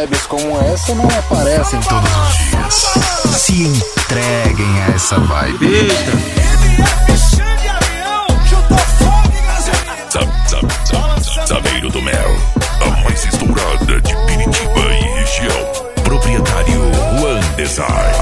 vibes como essa não aparecem todos os dias. Se entreguem a essa vibe. Eita! Saveiro do Mel, a mais estourada de Piritiba e região. Proprietário Juan Desai.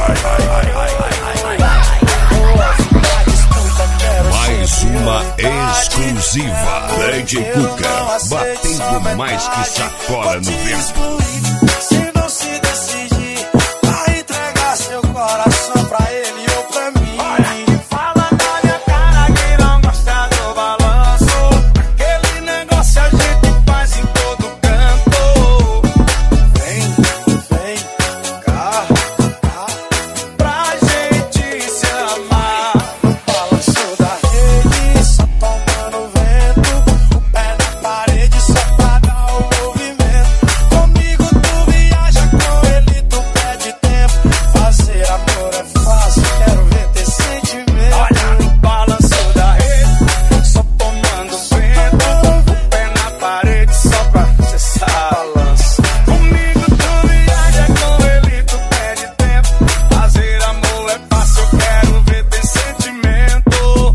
Mais uma exclusiva. DJ Cuca, batendo mais que sacola no vento. Se não se decidir, vai entregar seu coração pra ele ou pra mim. Fala na minha cara que não gosta do balanço. Aquele negócio a gente faz em todo canto. Vem cá, pra gente se amar. No balanço da rede, só tomando vento. O pé na parede só pra dar o movimento. Comigo tu viaja, com ele tu perde tempo. Fazer amor é fácil, quero ver ter sentimento. Olha no balanço da rede, só tomando vento. O pé na parede só pra cessar balanço. Comigo tu viaja, com ele tu perde tempo. Fazer amor é fácil, quero ver ter sentimento.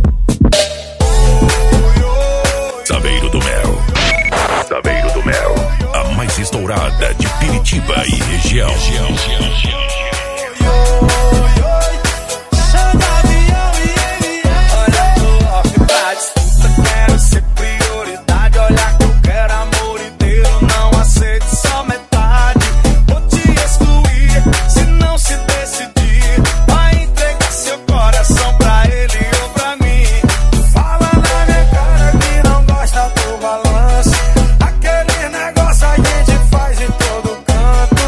Saveiro do Mel. Saveiro do Mel, a mais estourada de Piritiba e região. Chama avião e ele olha pro off pra disputa. Quero ser prioridade. Olha que eu quero amor inteiro. Não aceito só metade. Vou te excluir se não se decidir. Vai entregar seu coração pra ele ou pra mim. Fala na minha cara que não gosta do balanço. Aquele negócio a gente faz em todo canto.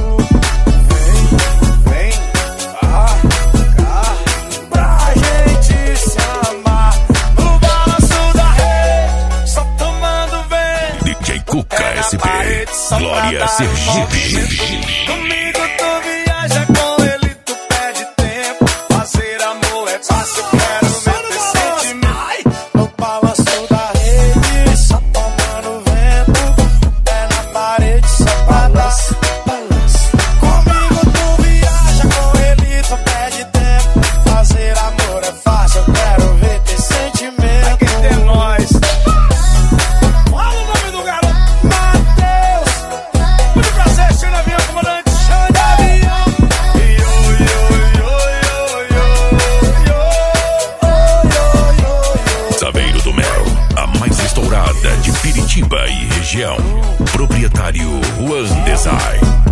Vem cá, pra gente se amar. No balanço da rede, só tomando vento. DJ Cuca SP, Glória Sergipe. Comigo tu viaja, com ele tu perde tempo. Fazer amor é fácil, quero ver ter sentimento. No balanço da rede, só tomando vento. Pé na parede, só pra dar balanço. Comigo tu viaja, com ele tu perde tempo. Fazer amor é fácil, eu quero ver ter sentimento. Aqui tem nós. Fala o nome do garoto. Matheus. Muito prazer, Xande Avião, comandante. Xande Avião. Saveiro do Mel, a mais estourada de Piritiba e região. Proprietário Juan Desai.